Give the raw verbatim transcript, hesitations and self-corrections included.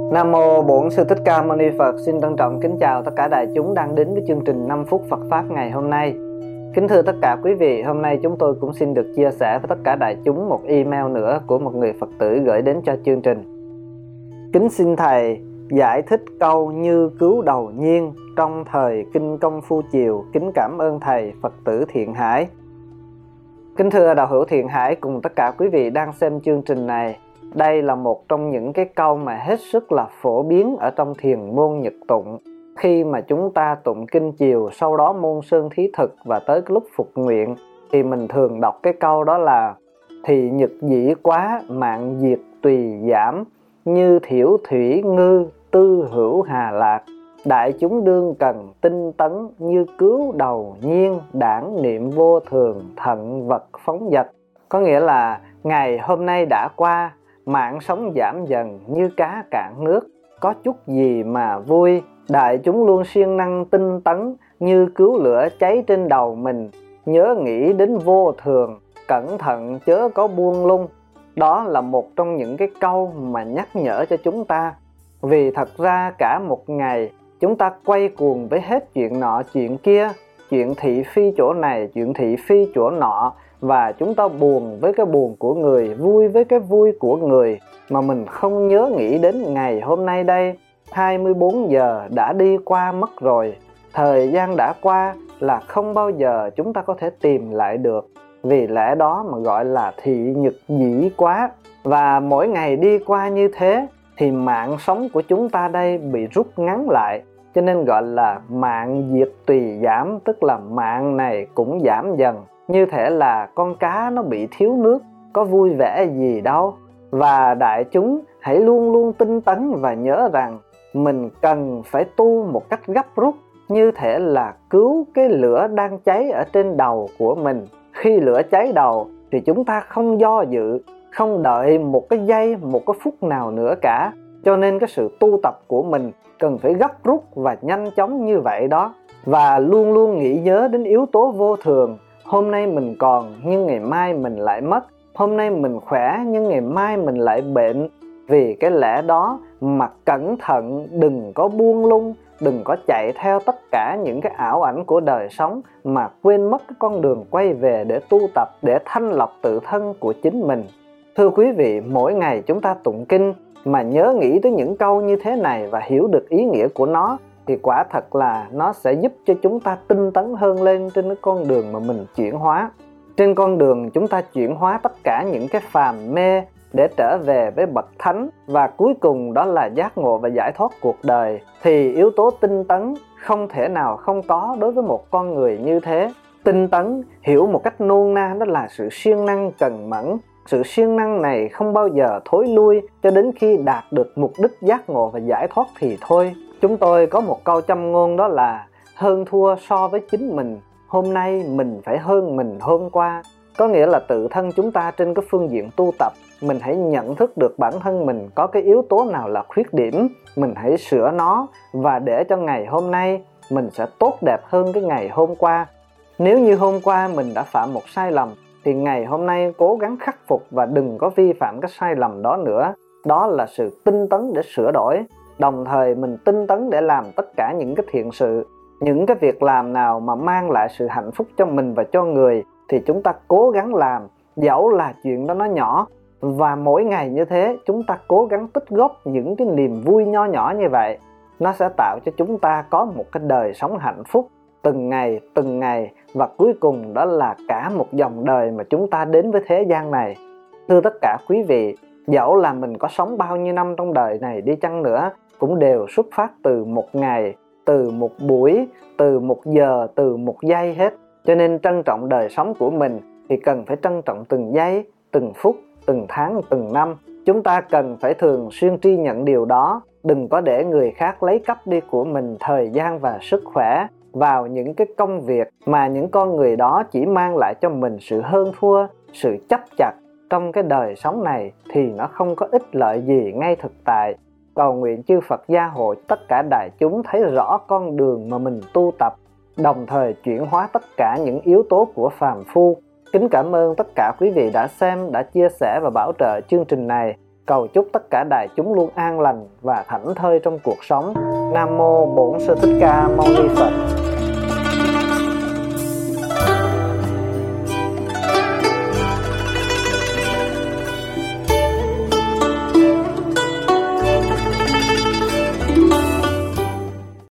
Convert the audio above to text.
Nam mô Bổn Sư Thích Ca Mâu Ni Phật. Xin trân trọng kính chào tất cả đại chúng đang đến với chương trình năm phút Phật Pháp ngày hôm nay. Kính thưa tất cả quý vị, hôm nay chúng tôi cũng xin được chia sẻ với tất cả đại chúng một email nữa của một người Phật tử gửi đến cho chương trình. Kính xin Thầy giải thích câu như cứu đầu nhiên trong thời Kinh Công Phu Chiều. Kính cảm ơn Thầy. Phật tử Thiện Hải. Kính thưa đạo hữu Thiện Hải cùng tất cả quý vị đang xem chương trình này, đây là một trong những cái câu mà hết sức là phổ biến ở trong thiền môn Nhật tụng. Khi mà chúng ta tụng kinh chiều, sau đó môn sơn thí thực và tới cái lúc phục nguyện, thì mình thường đọc cái câu đó là: thì nhật dĩ quá, mạng diệt tùy giảm, như thiểu thủy ngư, tư hữu hà lạc. Đại chúng đương cần tinh tấn, như cứu đầu nhiên, đảng niệm vô thường, thận vật phóng dật. Có nghĩa là ngày hôm nay đã qua, mạng sống giảm dần như cá cạn nước, có chút gì mà vui. Đại chúng luôn siêng năng tinh tấn, như cứu lửa cháy trên đầu mình, nhớ nghĩ đến vô thường, cẩn thận chớ có buông lung. Đó là một trong những cái câu mà nhắc nhở cho chúng ta. Vì thật ra cả một ngày chúng ta quay cuồng với hết chuyện nọ chuyện kia, chuyện thị phi chỗ này, chuyện thị phi chỗ nọ, và chúng ta buồn với cái buồn của người, vui với cái vui của người, mà mình không nhớ nghĩ đến ngày hôm nay đây. hai mươi bốn giờ đã đi qua mất rồi. Thời gian đã qua là không bao giờ chúng ta có thể tìm lại được. Vì lẽ đó mà gọi là thị nhật dĩ quá. Và mỗi ngày đi qua như thế thì mạng sống của chúng ta đây bị rút ngắn lại. Cho nên gọi là mạng diệt tùy giảm, tức là mạng này cũng giảm dần. Như thể là con cá nó bị thiếu nước, có vui vẻ gì đâu. Và đại chúng hãy luôn luôn tinh tấn và nhớ rằng mình cần phải tu một cách gấp rút, như thể là cứu cái lửa đang cháy ở trên đầu của mình. Khi lửa cháy đầu thì chúng ta không do dự, không đợi một cái giây, một cái phút nào nữa cả. Cho nên cái sự tu tập của mình cần phải gấp rút và nhanh chóng như vậy đó. Và luôn luôn nghĩ nhớ đến yếu tố vô thường. Hôm nay mình còn nhưng ngày mai mình lại mất. Hôm nay mình khỏe nhưng ngày mai mình lại bệnh. Vì cái lẽ đó mà cẩn thận, đừng có buông lung, đừng có chạy theo tất cả những cái ảo ảnh của đời sống mà quên mất cái con đường quay về để tu tập, để thanh lọc tự thân của chính mình. Thưa quý vị, mỗi ngày chúng ta tụng kinh mà nhớ nghĩ tới những câu như thế này và hiểu được ý nghĩa của nó, thì quả thật là nó sẽ giúp cho chúng ta tinh tấn hơn lên trên cái con đường mà mình chuyển hóa. Trên con đường chúng ta chuyển hóa tất cả những cái phàm mê để trở về với bậc thánh, và cuối cùng đó là giác ngộ và giải thoát cuộc đời, thì yếu tố tinh tấn không thể nào không có đối với một con người như thế. Tinh tấn hiểu một cách nôm na đó là sự siêng năng cần mẫn. Sự siêng năng này không bao giờ thối lui cho đến khi đạt được mục đích giác ngộ và giải thoát thì thôi. Chúng tôi có một câu châm ngôn đó là: hơn thua so với chính mình, hôm nay mình phải hơn mình hôm qua. Có nghĩa là tự thân chúng ta trên cái phương diện tu tập, mình hãy nhận thức được bản thân mình có cái yếu tố nào là khuyết điểm, mình hãy sửa nó, và để cho ngày hôm nay mình sẽ tốt đẹp hơn cái ngày hôm qua. Nếu như hôm qua mình đã phạm một sai lầm, thì ngày hôm nay cố gắng khắc phục và đừng có vi phạm cái sai lầm đó nữa. Đó là sự tinh tấn để sửa đổi. Đồng thời mình tinh tấn để làm tất cả những cái thiện sự, những cái việc làm nào mà mang lại sự hạnh phúc cho mình và cho người thì chúng ta cố gắng làm, dẫu là chuyện đó nó nhỏ. Và mỗi ngày như thế chúng ta cố gắng tích góp những cái niềm vui nho nhỏ như vậy, nó sẽ tạo cho chúng ta có một cái đời sống hạnh phúc từng ngày từng ngày, và cuối cùng đó là cả một dòng đời mà chúng ta đến với thế gian này. Thưa tất cả quý vị, dẫu là mình có sống bao nhiêu năm trong đời này đi chăng nữa, cũng đều xuất phát từ một ngày, từ một buổi, từ một giờ, từ một giây hết. Cho nên trân trọng đời sống của mình thì cần phải trân trọng từng giây, từng phút, từng tháng, từng năm. Chúng ta cần phải thường xuyên tri nhận điều đó. Đừng có để người khác lấy cắp đi của mình thời gian và sức khỏe vào những cái công việc mà những con người đó chỉ mang lại cho mình sự hơn thua, sự chấp chặt trong cái đời sống này, thì nó không có ích lợi gì ngay thực tại. Cầu nguyện chư Phật gia hộ tất cả đại chúng thấy rõ con đường mà mình tu tập, đồng thời chuyển hóa tất cả những yếu tố của phàm phu. Kính cảm ơn tất cả quý vị đã xem, đã chia sẻ và bảo trợ chương trình này. Cầu chúc tất cả đại chúng luôn an lành và thảnh thơi trong cuộc sống. Nam mô Bổn Sư Thích Ca Mâu Ni Phật.